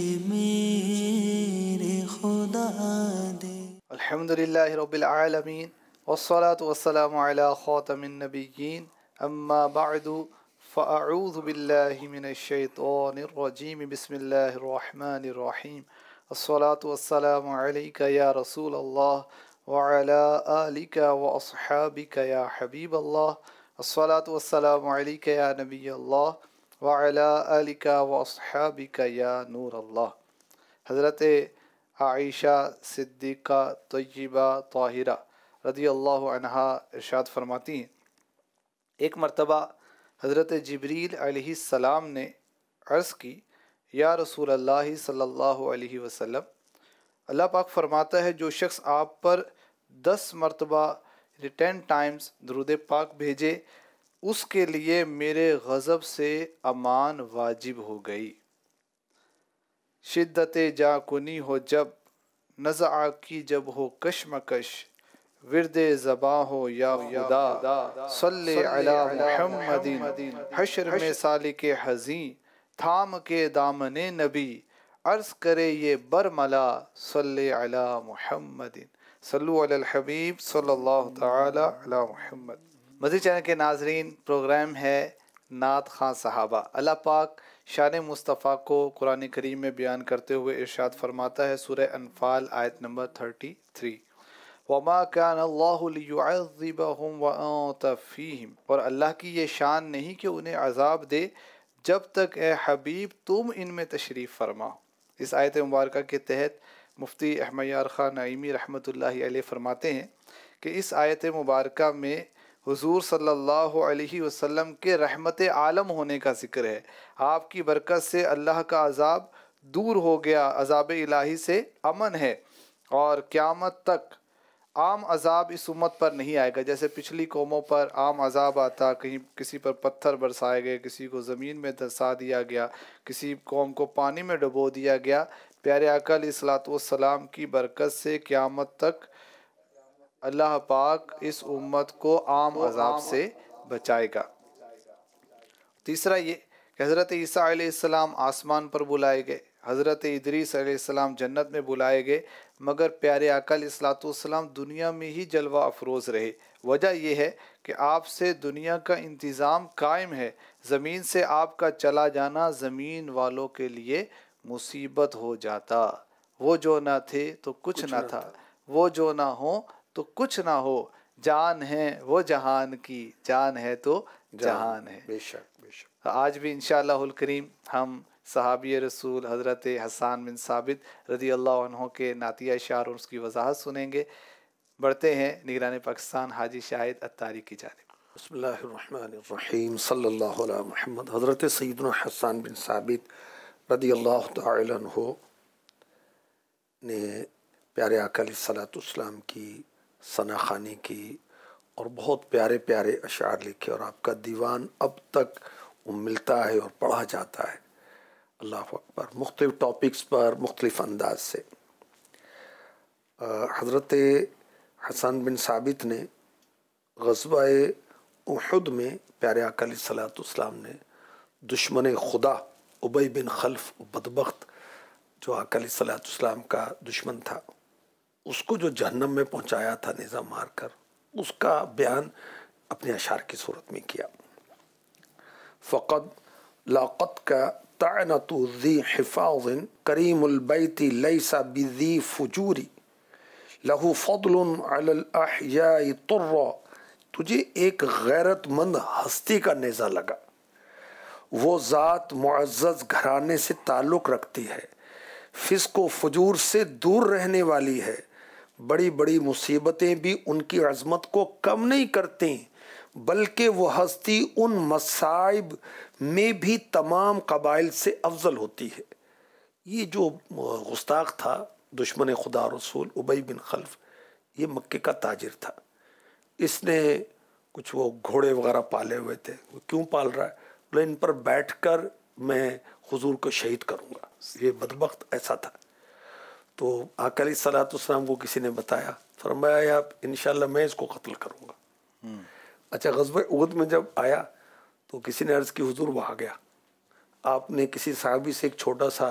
میرے خدا دے. الحمدللہ رب العالمین والصلاة والسلام علی خاتم النبیین اما بعد فاعوذ باللہ من الشیطان الرجیم بسم اللہ الرحمن الرحیم الصلاة والسلام علیک یا رسول اللہ وعلی آلک واصحابک یا حبیب اللہ الصلاة والسلام علیک یا نبی اللہ وعلی آلک واصحابک یا نور اللہ. حضرت عائشہ صدیقہ طیبہ طاہرہ رضی اللہ عنہا ارشاد فرماتی ہیں، ایک مرتبہ حضرت جبریل علیہ السلام نے عرض کی، یا رسول اللہ صلی اللہ علیہ وسلم، اللہ پاک فرماتا ہے جو شخص آپ پر 10 مرتبہ 10 ٹائمز درود پاک بھیجے اس کے لیے میرے غضب سے امان واجب ہو گئی. شدت جا کنی ہو جب، نزع کی جب ہو کشمکش، ورد زباں ہو یا خدا، صلی علی محمد، حشر میں سالک حزیں تھام کے دامن نبی، عرض کرے یہ برملا، صلی علی محمد، صلو علی الحبیب صلی اللہ تعالی علی محمد. مزید چینل کے ناظرین، پروگرام ہے نعت خواں صحابہ. اللہ پاک شان مصطفیٰ کو قرآن کریم میں بیان کرتے ہوئے ارشاد فرماتا ہے سورہ انفال آیت نمبر 33، وَمَا كَانَ اللَّهُ لِيُعَذِّبَهُمْ وَأَنْتَ فِيهِمْ، اور اللہ کی یہ شان نہیں کہ انہیں عذاب دے جب تک اے حبیب تم ان میں تشریف فرما. اس آیت مبارکہ کے تحت مفتی احمد یار خان نعیمی رحمۃ اللہ علیہ فرماتے ہیں کہ اس آیت مبارکہ میں حضور صلی اللہ علیہ وسلم کے رحمت عالم ہونے کا ذکر ہے. آپ کی برکت سے اللہ کا عذاب دور ہو گیا، عذاب الہی سے امن ہے، اور قیامت تک عام عذاب اس امت پر نہیں آئے گا. جیسے پچھلی قوموں پر عام عذاب آتا، کہیں کسی پر پتھر برسائے گئے، کسی کو زمین میں دھسا دیا گیا، کسی قوم کو پانی میں ڈبو دیا گیا. پیارے آقا علیہ الصلوۃ والسلام کی برکت سے قیامت تک اللہ پاک اس امت کو عام عذاب سے بچائے گا. تیسرا یہ کہ حضرت عیسیٰ علیہ السلام آسمان پر بلائے گئے، حضرت ادریس علیہ السلام جنت میں بلائے گئے، مگر پیارے آقا علیہ الصلوۃ والسلام دنیا میں ہی جلوہ افروز رہے. وجہ یہ ہے کہ آپ سے دنیا کا انتظام قائم ہے، زمین سے آپ کا چلا جانا زمین والوں کے لیے مصیبت ہو جاتا. وہ جو نہ تھے تو کچھ نہ تھا، وہ جو نہ ہوں تو کچھ نہ ہو، جان ہے وہ جہان کی، جان ہے تو جہان ہے. بے شک بے شک. آج بھی انشاءاللہ الکریم ہم صحابی رسول حضرت حسان بن ثابت رضی اللہ عنہ کے نعتیہ اشعار اور اس کی وضاحت سنیں گے. بڑھتے ہیں نگران پاکستان حاجی شاہد اتاری کی جانب. بسم اللہ الرحمن الرحیم، صلی اللہ علی محمد. حضرت سیدنا حسان بن ثابت رضی اللہ تعالی عنہ نے پیارے آقا علیہ الصلوۃ والسلام کی ثنا خوانی کی اور بہت پیارے پیارے اشعار لکھے، اور آپ کا دیوان اب تک ملتا ہے اور پڑھا جاتا ہے. اللہ اکبر. مختلف ٹاپکس پر مختلف انداز سے. حضرت حسن بن ثابت نے غزوہ احد میں پیارے آقا علیہ الصلوۃ والسلام نے دشمن خدا ابی بن خلف بدبخت جو آقا علیہ الصلوۃ والسلام کا دشمن تھا، اس کو جو جہنم میں پہنچایا تھا نیزہ مار کر، اس کا بیان اپنے اشعار کی صورت میں کیا. فقد لاقت کا طعنت ذی حفاظ کریم البیت لیس بذی فجوری لہو فضل علی الاحیاء طرا. تجھے ایک غیرت مند ہستی کا نیزہ لگا، وہ ذات معزز گھرانے سے تعلق رکھتی ہے، فسق و فجور سے دور رہنے والی ہے. بڑی بڑی مصیبتیں بھی ان کی عظمت کو کم نہیں کرتی، بلکہ وہ ہستی ان مصائب میں بھی تمام قبائل سے افضل ہوتی ہے. یہ جو گستاخ تھا دشمن خدا رسول ابی بن خلف، یہ مکے کا تاجر تھا. اس نے کچھ وہ گھوڑے وغیرہ پالے ہوئے تھے. وہ کیوں پال رہا ہے؟ بولے ان پر بیٹھ کر میں حضور کو شہید کروں گا. یہ بدبخت ایسا تھا. تو آقا علیہ الصلوۃ والسلام کو کسی نے بتایا، فرمایا انشاءاللہ میں اس کو قتل کروں گا. اچھا، غزوہ احد میں جب آیا تو کسی نے عرض کی حضور وہ آ گیا. آپ نے کسی صحابی سے ایک چھوٹا سا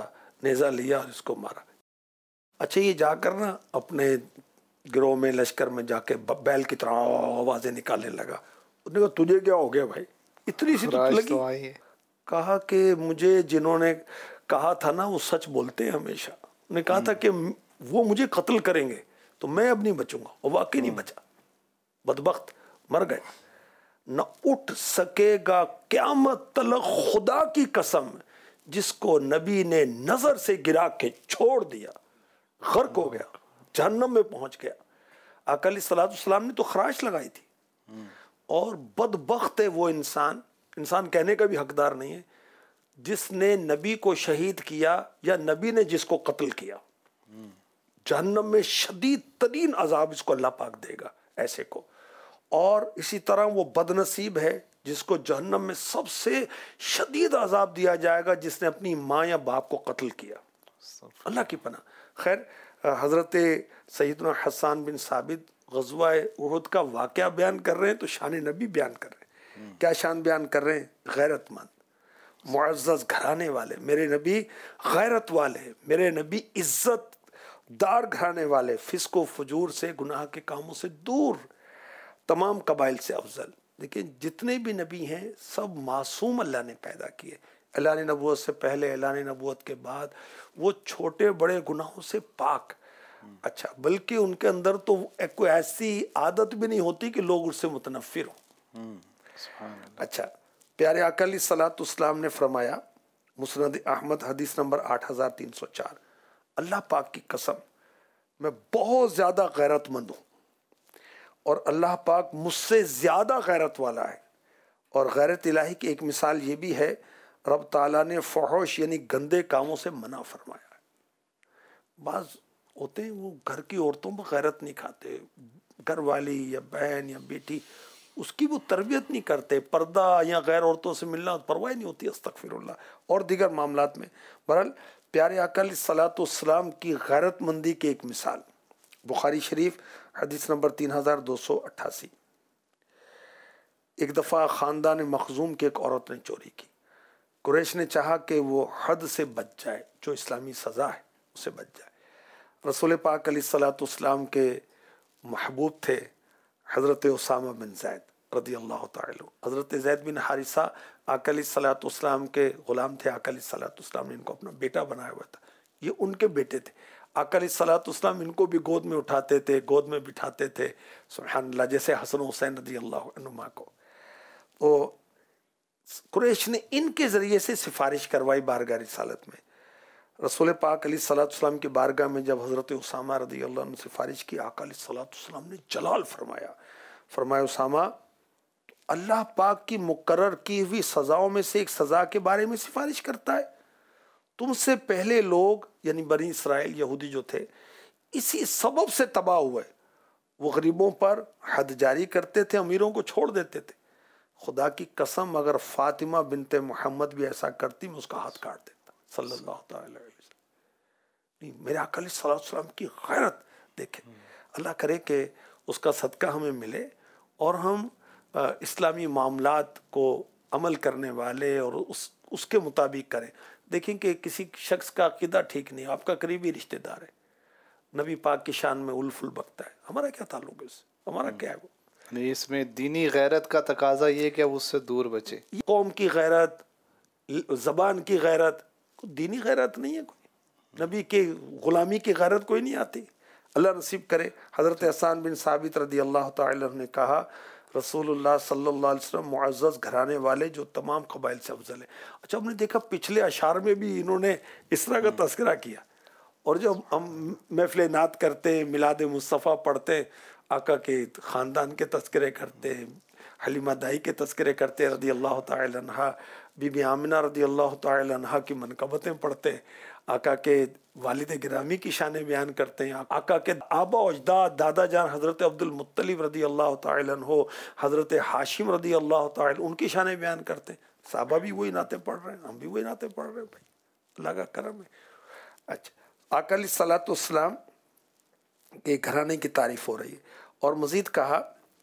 نیزہ لیا اور اس کو مارا. اچھا یہ جا کر نا اپنے گروہ میں لشکر میں جا کے بیل کی طرح آوازیں نکالنے لگا. اس نے کہا تجھے کیا ہو گیا بھائی, اتنی سی تو لگی. کہا کہ مجھے جنہوں نے کہا تھا نا وہ سچ بولتے ہیں ہمیشہ. نے کہا تھا کہ وہ مجھے قتل کریں گے تو میں اب نہیں بچوں گا, اور واقعی نہیں بچا, بدبخت مر گئے. نہ اٹھ سکے گا قیامت تلک خدا کی قسم جس کو نبی نے نظر سے گرا کے چھوڑ دیا, غرق ہو گیا, جہنم میں پہنچ گیا. آقا علیہ الصلوۃ والسلام نے تو خراش لگائی تھی. اور بدبخت ہے وہ انسان کہنے کا بھی حقدار نہیں ہے جس نے نبی کو شہید کیا یا نبی نے جس کو قتل کیا. جہنم میں شدید ترین عذاب اس کو اللہ پاک دے گا ایسے کو. اور اسی طرح وہ بد نصیب ہے جس کو جہنم میں سب سے شدید عذاب دیا جائے گا جس نے اپنی ماں یا باپ کو قتل کیا. اللہ کی پناہ. خیر, حضرت سیدنا حسان بن ثابت غزوہ احد کا واقعہ بیان کر رہے ہیں تو شان نبی بیان کر رہے ہیں. کیا شان بیان کر رہے ہیں؟ غیرت مند, معزز گھرانے والے. میرے نبی غیرت والے, میرے نبی عزت دار گھرانے والے, فسق و فجور سے, گناہ کے کاموں سے دور, تمام قبائل سے افضل. دیکھیں جتنے بھی نبی ہیں سب معصوم اللہ نے پیدا کیے. اعلان نبوت سے پہلے, اعلان نبوت کے بعد, وہ چھوٹے بڑے گناہوں سے پاک. اچھا, بلکہ ان کے اندر تو کوئی ایسی عادت بھی نہیں ہوتی کہ لوگ اس سے متنفر ہوں. اچھا, پیارے آقا علیہ الصلوۃ والسلام نے فرمایا, مسند احمد حدیث نمبر 8304, اللہ پاک کی قسم میں بہت زیادہ غیرت مند ہوں اور اللہ پاک مجھ سے زیادہ غیرت والا ہے. اور غیرت الہی کی ایک مثال یہ بھی ہے, رب تعالیٰ نے فحش یعنی گندے کاموں سے منع فرمایا ہے. بعض ہوتے ہیں وہ گھر کی عورتوں پر غیرت نہیں کھاتے, گھر والی یا بہن یا بیٹی اس کی وہ تربیت نہیں کرتے, پردہ یا غیر عورتوں سے ملنا پرواہ نہیں ہوتی, استغفر اللہ, اور دیگر معاملات میں. بہرحال پیارے آقا علیہ الصلوۃ والسلام کی غیرت مندی کی ایک مثال, بخاری شریف حدیث نمبر 3288. ایک دفعہ خاندان مخزوم کی ایک عورت نے چوری کی. قریش نے چاہا کہ وہ حد سے بچ جائے, جو اسلامی سزا ہے اسے بچ جائے. رسول پاک علیہ الصلوۃ والسلام کے محبوب تھے حضرت اسامہ بن زید رضی اللہ تعالی. حضرت زید بن حارثہ آقا علیہ الصلوۃ والسلام کے غلام تھے. آقا علیہ الصلوۃ والسلام نے ان کو اپنا بیٹا بنایا ہوا تھا, یہ ان کے بیٹے تھے. آقا علیہ الصلوۃ والسلام ان کو بھی گود میں اٹھاتے تھے, گود میں بٹھاتے تھے, سبحان اللہ, جیسے حسن و حسین رضی اللہ عنہما کو. تو قریش نے ان کے ذریعے سے سفارش کروائی بارگاہ رسالت میں. رسول پاک علیہ الصلوۃ والسلام کی بارگاہ میں جب حضرت اسامہ رضی اللہ عنہ نے سفارش کی, آقا علیہ الصلوۃ والسلام نے جلال فرمایا اسامہ اللہ پاک کی مقرر کی ہوئی سزاؤں میں سے ایک سزا کے بارے میں سفارش کرتا ہے. تم سے پہلے لوگ یعنی بنی اسرائیل یہودی جو تھے اسی سبب سے تباہ ہوئے. وہ غریبوں پر حد جاری کرتے تھے, امیروں کو چھوڑ دیتے تھے. خدا کی قسم اگر فاطمہ بنت محمد بھی ایسا کرتی میں اس کا ہاتھ کاٹ دیتا صلی اللہ تعالی علیہ وسلم. میرے آقا علیہ الصلوۃ والسلام کی غیرت دیکھیں. اللہ کرے کہ اس کا صدقہ ہمیں ملے اور ہم اسلامی معاملات کو عمل کرنے والے اور اس کے مطابق کریں. دیکھیں کہ کسی شخص کا عقیدہ ٹھیک نہیں, آپ کا قریبی رشتہ دار ہے, نبی پاک کی شان میں الفل بکتا ہے, ہمارا کیا تعلق ہے اس سے, ہمارا کیا ہے وہ. اس میں دینی غیرت کا تقاضا یہ کہ وہ اس سے دور بچے. قوم کی غیرت, زبان کی غیرت, دینی غیرت نہیں ہے کوئی. نبی کے غلامی کی غیرت کوئی نہیں آتی. اللہ نصیب کرے. حضرت حسان بن ثابت رضی اللہ تعالی عنہ نے کہا رسول اللہ صلی اللہ علیہ وسلم معزز گھرانے والے جو تمام قبائل سے افضل ہیں. اچھا, ہم نے دیکھا پچھلے اشعار میں بھی انہوں نے اس طرح کا تذکرہ کیا, اور جب ہم محفل نعت کرتے, میلاد مصطفیٰ پڑھتے, آقا کے خاندان کے تذکرے کرتے, حلیمہ دائی کے تذکرے کرتے رضی اللہ تعالی عنہ, بی بی آمنہ رضی اللہ تعالی عنہ کی منقبتیں پڑھتے, آقا کے والد گرامی کی شانیں بیان کرتے ہیں, آقا کے آبا و اجداد دادا جان حضرت عبد المطلب رضی اللہ تعالی عنہ, حضرت ہاشم رضی اللہ تعالی ان کی شانیں بیان کرتے ہیں. صحابہ بھی وہی نعتیں پڑھ رہے ہیں, ہم بھی وہی نعتیں پڑھ رہے ہیں بھائی, اللہ کا کرم ہے. اچھا, آقا علیہ الصلوۃ والسلام کے گھرانے کی تعریف ہو رہی ہے. اور مزید کہا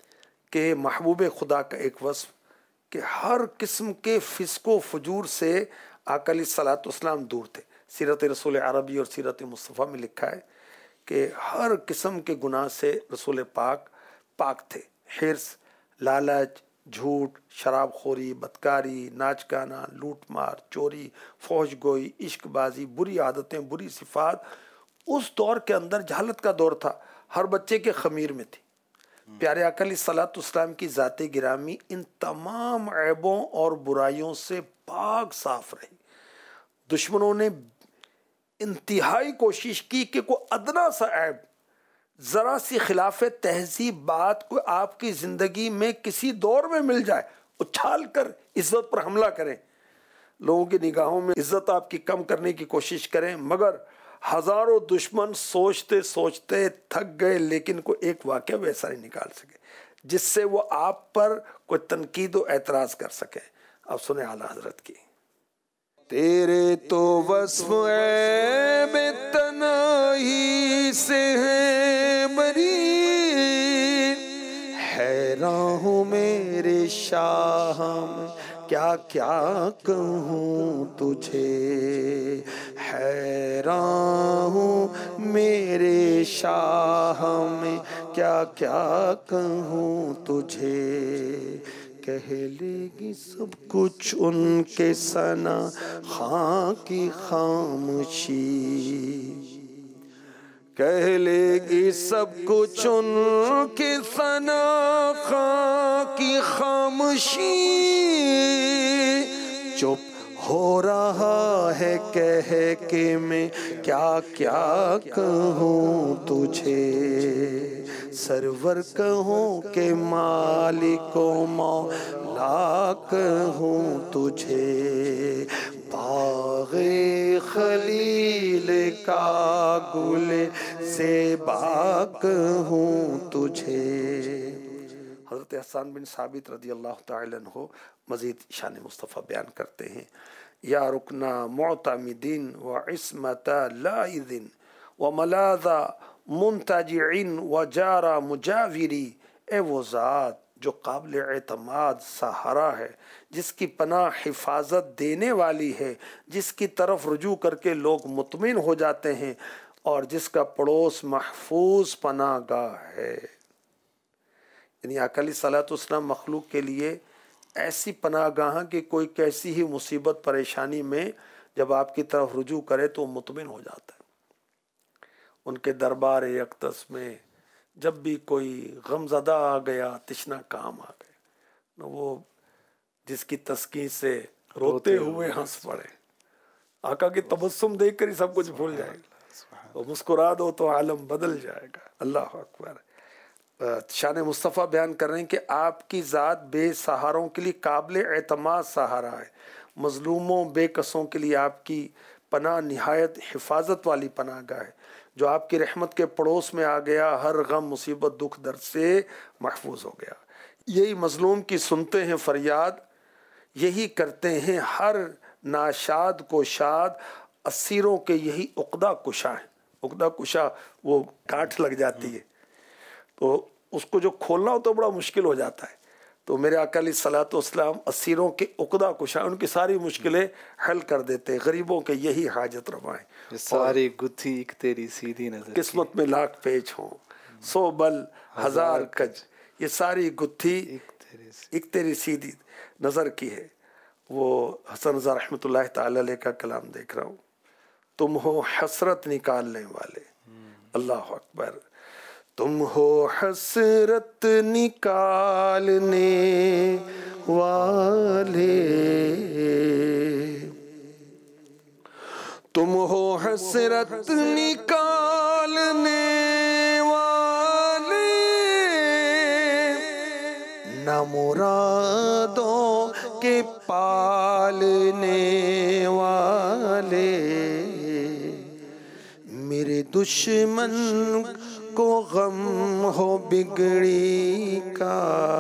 کہ محبوب خدا کا ایک وصف کہ ہر قسم کے فسق و فجور سے آقا علیہ الصلوۃ والسلام دور تھے. سیرت رسول عربی اور سیرت مصطفیٰ میں لکھا ہے کہ ہر قسم کے گناہ سے رسول پاک تھے. حرص، لالچ، جھوٹ، شراب خوری، بدکاری، ناچ گانا، لوٹ مار، چوری، فحش گوئی، عشق بازی، بری عادتیں، بری صفات. اس دور کے اندر جہالت کا دور تھا، ہر بچے کے خمیر میں تھی. پیارے آقا علیہ الصلوۃ والسلام کی ذات گرامی ان تمام عیبوں اور برائیوں سے پاک صاف رہی. دشمنوں نے انتہائی کوشش کی کہ کوئی ادنا سا عیب، ذرا سی خلاف تہذیب بات کو آپ کی زندگی میں کسی دور میں مل جائے، اچھال کر عزت پر حملہ کریں، لوگوں کی نگاہوں میں عزت آپ کی کم کرنے کی کوشش کریں. مگر ہزاروں دشمن سوچتے سوچتے تھک گئے، لیکن کوئی ایک واقعہ ویسا نہیں نکال سکے جس سے وہ آپ پر کوئی تنقید و اعتراض کر سکے. اب سنیں اعلیٰ حضرت کی. تیرے تو وصف عیب تنہی سے ہے بری، حیران ہوں میرے شاہ میں کیا کیا کہوں تجھے، حیران ہوں میرے شاہ میں کیا کیا کہوں تجھے. کہہ لے گی سب کچھ ان کے ثنا خاں کی خاموشی، کہہ لے گی سب کچھ ان کے ثنا خاں کی خاموشی. چپ ہو رہا ہے کہہ کے میں کیا کیا کہوں تجھے، سرور کہوں کہ مالک و مولا کہوں تجھے، باغ خلیل کا گل زیبا کہوں تجھے. حضرت حسان بن ثابت رضی اللہ تعالی عنہ مزید شان مصطفیٰ بیان کرتے ہیں. یا رکنا معتمدین و عصمت لائذن و ملاذ منتجعین و جارا مجاوری. اے وہ ذات جو قابل اعتماد سہارا ہے، جس کی پناہ حفاظت دینے والی ہے، جس کی طرف رجوع کر کے لوگ مطمئن ہو جاتے ہیں، اور جس کا پڑوس محفوظ پناہ گاہ ہے. یعنی آقا علیہ الصلوۃ والسلام مخلوق کے لیے ایسی پناہ گاہ کہ کوئی کیسی ہی مصیبت پریشانی میں جب آپ کی طرف رجوع کرے تو مطمئن ہو جاتا ہے. ان کے دربار اقدس میں جب بھی کوئی غم زدہ آ گیا، تشنا کام آ گیا، نہ وہ جس کی تسکین سے روتے ہوئے ہنس پڑے. آقا کی تبسم دیکھ کر ہی سب کچھ بھول جائے گا، وہ مسکرا دو تو عالم بدل جائے گا. اللہ اکبر. شان مصطفیٰ بیان کر رہے ہیں کہ آپ کی ذات بے سہاروں کے لیے قابل اعتماد سہارا ہے، مظلوموں بے کسوں کے لیے آپ کی پناہ نہایت حفاظت والی پناہ گاہ ہے. جو آپ کی رحمت کے پڑوس میں آ گیا، ہر غم مصیبت دکھ درد سے محفوظ ہو گیا. یہی مظلوم کی سنتے ہیں فریاد، یہی کرتے ہیں ہر ناشاد کو شاد، اسیروں کے یہی عقدہ کشا ہے. عقدہ کشا وہ گانٹھ لگ جاتی ہے تو اس کو جو کھولنا ہو تو بڑا مشکل ہو جاتا ہے. تو میرے آقا علیہ الصلوۃ والسلام اسیروں کے عقدہ کشا، ان کی ساری مشکلیں حل کر دیتے. غریبوں کے یہی حاجت روا ہیں. ساری گتھی ایک تیری سیدھی نظر، قسمت میں لاکھ پیچ ہوں، 100 بل 1000 کج، یہ ساری گتھی ایک تیری سیدھی نظر کی ہے. وہ حسن رضا رحمۃ اللہ تعالی علیہ کا کلام دیکھ رہا ہوں. تم ہو حسرت نکالنے والے. اللہ اکبر. تم ہو حسرت نکالنے والے، تم ہو حسرت نکالنے والے، نہ مرادوں کے پالنے والے. میرے دشمن کو غم ہو بگڑی کا،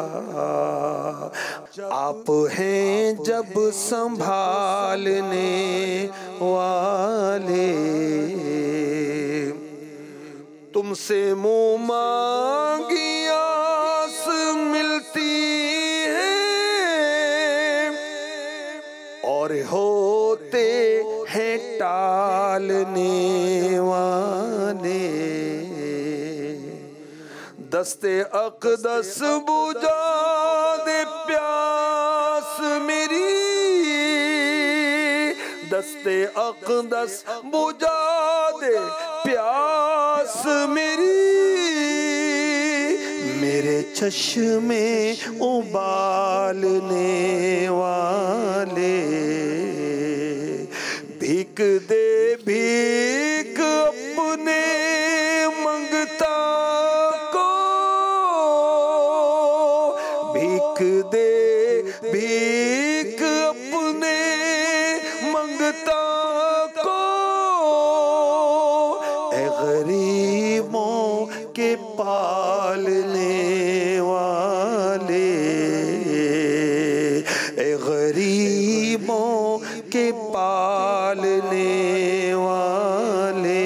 آپ ہیں جب سنبھالنے والے. تم سے منہ مانگی آس ملتی ہے، اور ہوتے ہیں ٹال پالنے والے، دستے اقدس بجھا دے پیاس میری، دستے اقدس بجھا دے پیاس میری، میرے چشمے ابالنے والے، بھیک دے بھیک اپنے منگتا کو، بھیک دے بھیک اپنے منگتا کو، اے غریبوں کے پالنے والے، اے غریبوں کے پالنے والے۔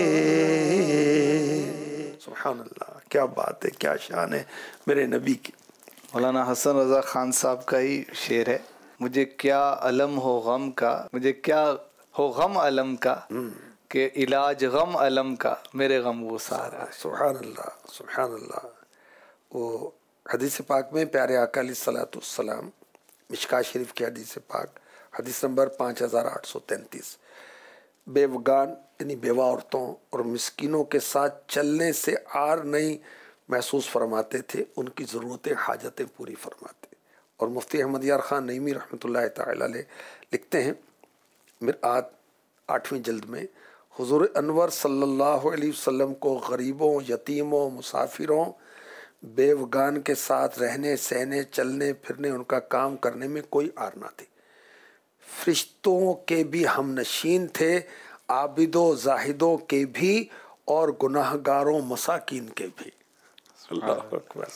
سبحان اللہ، کیا بات ہے، کیا شان ہے میرے نبی کی۔ مولانا حسن رضا خان صاحب کا ہی شعر ہے، مجھے کیا علم ہو غم کا، مجھے کیا ہو غم علم کا، کہ علاج غم علم کا میرے غم وہ سارا ہے۔ سبحان اللہ، سبحان اللہ۔ وہ حدیث پاک میں پیارے آقا علیہ الصلوۃ والسلام، مشکاہ شریف کی حدیث پاک، حدیث نمبر 5833، بیوگان یعنی بیوہ عورتوں اور مسکینوں کے ساتھ چلنے سے عار نہیں محسوس فرماتے تھے، ان کی ضرورتیں حاجتیں پوری فرماتے۔ اور مفتی احمد یار خان نعیمی رحمۃ اللہ تعالی علیہ لکھتے ہیں مرآت 8ویں جلد میں، حضور انور صلی اللہ علیہ وسلم کو غریبوں، یتیموں، مسافروں، بیوگان کے ساتھ رہنے، سہنے، چلنے پھرنے، ان کا کام کرنے میں کوئی عار نہ تھی۔ فرشتوں کے بھی ہم نشین تھے، عابدوں زاہدوں کے بھی، اور گناہ گاروں مساکین کے بھی۔ اللہ اکبر۔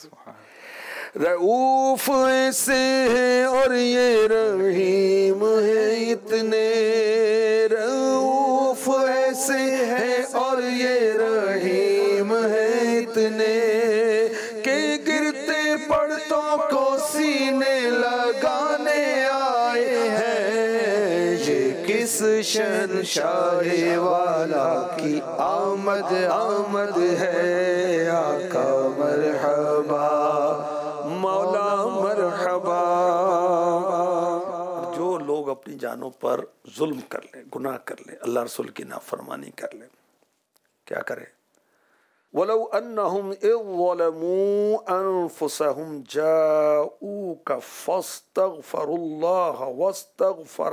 رؤوف ایسے ہیں اور یہ رحیم ہے اتنے، رؤوف ایسے ہیں اور یہ رحیم ہے اتنے، کہ گرتے پڑتوں کو سینے لگانے آئے ہیں، یہ کس شہنشاہ والا کی آمد آمد ہے، آقا مرحبا مولا مرحبا۔ جو لوگ اپنی جانوں پر ظلم کر لیں، گناہ کر لیں، اللہ رسول کی نافرمانی کر لیں، کیا کریں؟ وَلَوْ أَنَّهُمْ إِذْ ظَلَمُوا أَنفُسَهُمْ جَاءُوكَ فَاسْتَغْفَرُوا اللَّهَ وَاسْتَغْفَرَ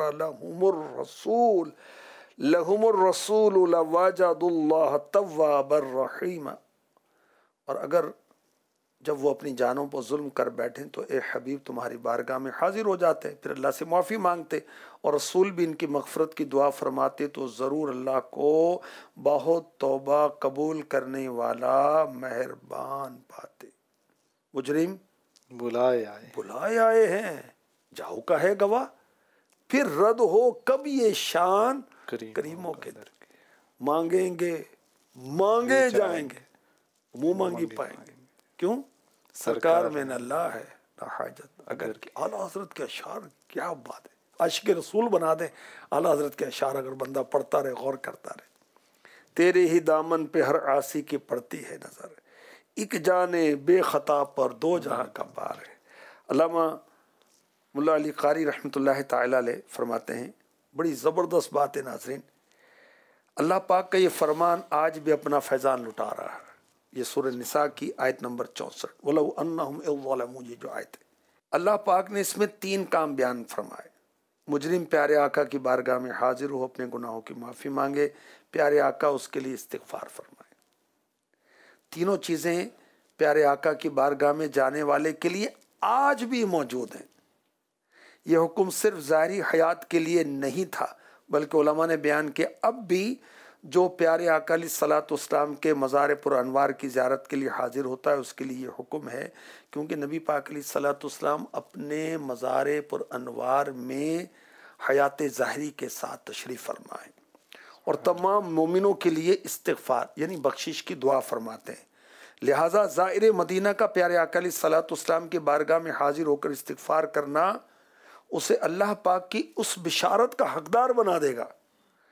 لَهُمُ الرَّسُولُ لَوَجَدُوا اللَّهَ تَوَّابًا رَحِيمًا۔ اور اگر جب وہ اپنی جانوں پر ظلم کر بیٹھیں تو اے حبیب تمہاری بارگاہ میں حاضر ہو جاتے، پھر اللہ سے معافی مانگتے، اور رسول بھی ان کی مغفرت کی دعا فرماتے، تو ضرور اللہ کو بہت توبہ قبول کرنے والا مہربان پاتے۔ مجرم بلائے آئے ہیں، جاؤ کا ہے گواہ، پھر رد ہو کب یہ شان کریموں کے در کے، مانگیں گے مانگے جائیں گے، منہ مانگی پائیں گے۔ کیوں؟ سرکار میں نہ اللہ ہے نہ حاجت۔ اگر اعلیٰ حضرت کے اشعار، کیا بات ہے، عاشق رسول بنا دیں اعلیٰ حضرت کے اشعار، اگر بندہ پڑھتا رہے، غور کرتا رہے۔ تیرے ہی دامن پہ ہر عاصی کی پڑتی ہے نظر، ایک جانے بے خطا پر دو جہاں کا بار ہے۔ علامہ ملا علی قاری رحمۃ اللہ تعالی علیہ فرماتے ہیں، بڑی زبردست بات ہے ناظرین، اللہ پاک کا یہ فرمان آج بھی اپنا فیضان لٹا رہا ہے۔ یہ سورہ نساء کی آیت نمبر 64، وَلَوْ أَنَّهُمْ إِذْ ظَلَمُوا، یہ جو آیت ہے، اللہ پاک نے اس میں 3 کام بیان فرمائے۔ مجرم پیارے آقا کی بارگاہ میں حاضر ہو، اپنے گناہوں کی معافی مانگے، پیارے آقا اس کے لیے استغفار فرمائے۔ تینوں چیزیں پیارے آقا کی بارگاہ میں جانے والے کے لیے آج بھی موجود ہیں۔ یہ حکم صرف ظاہری حیات کے لیے نہیں تھا، بلکہ علماء نے بیان کیا اب بھی جو پیارے آقا علیہ الصلوۃ والسلام کے مزار پر انوار کی زیارت کے لیے حاضر ہوتا ہے اس کے لیے یہ حکم ہے، کیونکہ نبی پاک علیہ الصلوۃ والسلام اپنے مزار پر انوار میں حیات ظاہری کے ساتھ تشریف فرمائیں اور تمام مومنوں کے لیے استغفار یعنی بخشش کی دعا فرماتے ہیں۔ لہٰذا زائر مدینہ کا پیارے آقا علیہ الصلوۃ والسلام کی بارگاہ میں حاضر ہو کر استغفار کرنا اسے اللہ پاک کی اس بشارت کا حقدار بنا دے گا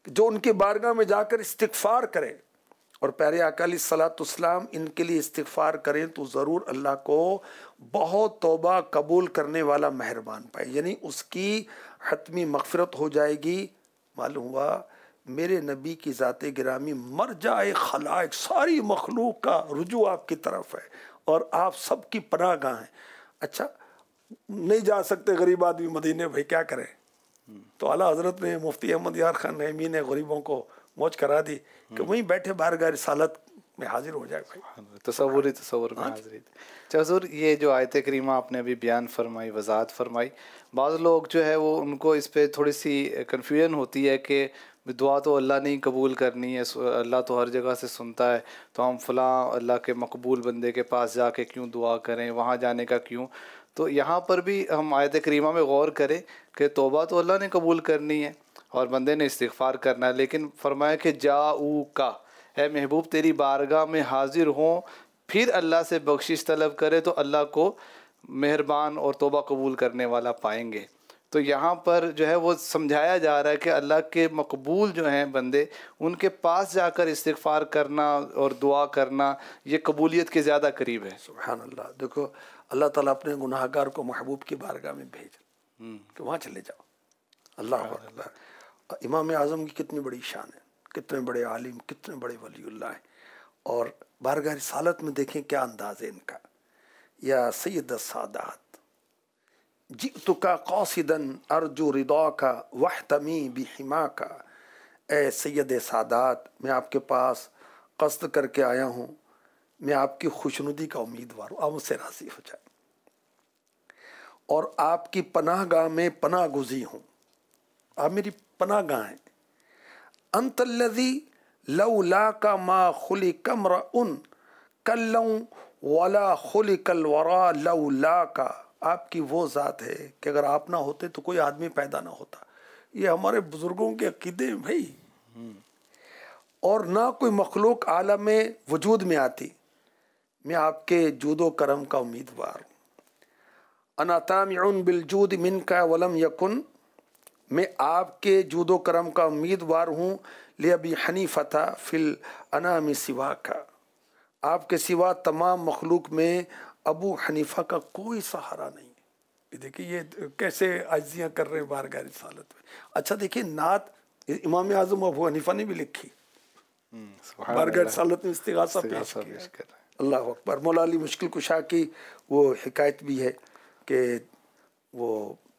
جو ان کے بارگاہ میں جا کر استغفار کرے اور پیارے آقا علیہ الصلوۃ والسلام ان کے لیے استغفار کریں تو ضرور اللہ کو بہت توبہ قبول کرنے والا مہربان پائے، یعنی اس کی حتمی مغفرت ہو جائے گی۔ معلوم ہوا میرے نبی کی ذات گرامی مرجع خلائق، ساری مخلوق کا رجوع آپ کی طرف ہے اور آپ سب کی پناہ گاہ ہیں۔ اچھا نہیں جا سکتے غریب آدمی مدینے، بھائی کیا کریں؟ تو اعلیٰ حضرت نے مفتی احمد یار خان نعیمی نے غریبوں کو موج کرا دی کہ وہیں بیٹھے بارگاہ رسالت میں حاضر ہو جائے۔ بھائی تصور میں حاضری تھی۔ اچھا حضور، یہ جو آیت کریمہ آپ نے ابھی بیان فرمائی، وضاحت فرمائی، بعض لوگ جو ہے وہ ان کو اس پہ تھوڑی سی کنفیوژن ہوتی ہے کہ دعا تو اللہ نے ہی قبول کرنی ہے، اللہ تو ہر جگہ سے سنتا ہے، تو ہم فلاں اللہ کے مقبول بندے کے پاس جا کے کیوں دعا کریں، وہاں جانے کا کیوں؟ تو یہاں پر بھی ہم آیت کریمہ میں غور کریں کہ توبہ تو اللہ نے قبول کرنی ہے اور بندے نے استغفار کرنا ہے، لیکن فرمایا کہ جاؤ کا، اے محبوب تیری بارگاہ میں حاضر ہوں، پھر اللہ سے بخشش طلب کرے تو اللہ کو مہربان اور توبہ قبول کرنے والا پائیں گے۔ تو یہاں پر جو ہے وہ سمجھایا جا رہا ہے کہ اللہ کے مقبول جو ہیں بندے، ان کے پاس جا کر استغفار کرنا اور دعا کرنا یہ قبولیت کے زیادہ قریب ہے۔ سبحان اللہ۔ دیکھو اللہ تعالیٰ اپنے گناہ گار کو محبوب کی بارگاہ میں بھیج کہ وہاں چلے جاؤ۔ اللہ اکبر۔ امام اعظم کی کتنی بڑی شان ہے، کتنے بڑے عالم، کتنے بڑے ولی اللہ ہیں، اور بارگاہ رسالت میں دیکھیں کیا انداز ہے ان کا۔ یا سید السادات جئتک قاصدا ارجو رضاک واحتمی بحماک، اے سید سادات میں آپ کے پاس قصد کر کے آیا ہوں، میں آپ کی خوشنودی کا امیدوار ہوں، آپ مجھ سے راضی ہو جائیں، اور آپ کی پناہ گاہ میں پناہ گزی ہوں، آپ میری پناہ گاہ ہیں۔ انت الذی لولاک ما خلق امرؤ کلا ولا خلق الورا لولاک، آپ کی وہ ذات ہے کہ اگر آپ نہ ہوتے تو کوئی آدمی پیدا نہ ہوتا۔ یہ ہمارے بزرگوں کے عقیدے ہیں بھائی، اور نہ کوئی مخلوق عالم وجود میں آتی، میں آپ کے جود و کرم کا امیدوار ہوں۔ انا طامع بالجود منک ولم یکن، میں آپ کے جود و کرم کا امیدوار ہوں۔ لأبی حنیفۃ فی الانام سواک، آپ کے سوا تمام مخلوق میں ابو حنیفہ کا کوئی سہارا نہیں ہے۔ دیکھیے یہ کیسے عاجزیاں کر رہے ہیں بارگاہ رسالت میں۔ اچھا دیکھیے نعت امام اعظم ابو حنیفہ نے بھی لکھی، بارگاہ رسالت میں استغاثہ پیش کیا۔ اللہ اکبر۔ مولا علی مشکل کشا کی وہ حکایت بھی ہے کہ وہ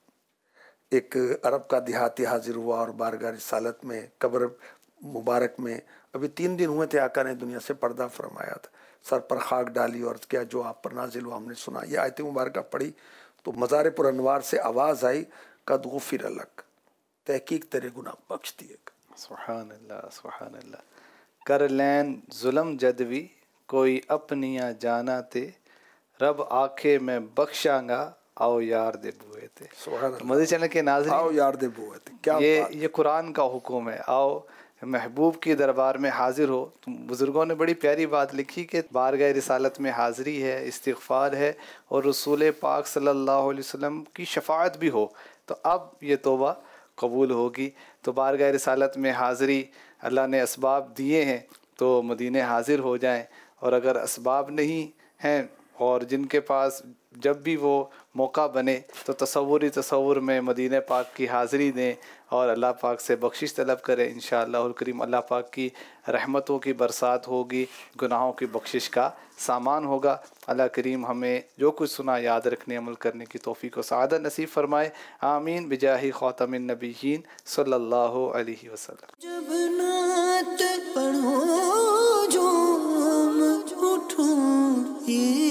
ایک عرب کا دیہاتی حاضر ہوا اور بارگاہ رسالت میں قبر مبارک میں، ابھی 3 دن ہوئے تھے آقا نے دنیا سے پردہ فرمایا تھا، سر پر خاک ڈالی اور کیا جو آپ پر نازل ہوا ہم نے سنا۔ یہ آیت مبارکہ پڑھی تو مزار پر انوار سے آواز آئی قد غفر لک، تحقیق تیرے گناہ بخش دیے گا۔ سبحان اللہ سبحان اللہ۔ کر لین ظلم جدوی کوئی اپنیاں جانا تے، رب آکھے میں بخشاں گا آؤ یار دے بوئے تھے۔ سبحان اللہ۔ مدنی چینل کے ناظرین، آؤ یار دے بوئے تھے، کیا یہ قرآن کا حکم ہے، آؤ محبوب کی دربار میں حاضر ہو۔ بزرگوں نے بڑی پیاری بات لکھی کہ بارگاہ رسالت میں حاضری ہے، استغفار ہے، اور رسول پاک صلی اللہ علیہ وسلم کی شفاعت بھی ہو، تو اب یہ توبہ قبول ہوگی۔ تو بارگاہ رسالت میں حاضری اللہ نے اسباب دیے ہیں تو مدینے حاضر ہو جائیں، اور اگر اسباب نہیں ہیں اور جن کے پاس جب بھی وہ موقع بنے تو تصور میں مدینہ پاک کی حاضری دیں اور اللہ پاک سے بخشش طلب کریں، انشاءاللہ الکریم اللہ پاک کی رحمتوں کی برسات ہوگی، گناہوں کی بخشش کا سامان ہوگا۔ اللہ کریم ہمیں جو کچھ سنا یاد رکھنے، عمل کرنے کی توفیق و سعادت نصیب فرمائے، آمین بجاہ خاتم النبیین صلی اللہ علیہ وسلم۔ جب نعت پڑھو جو اٹھوں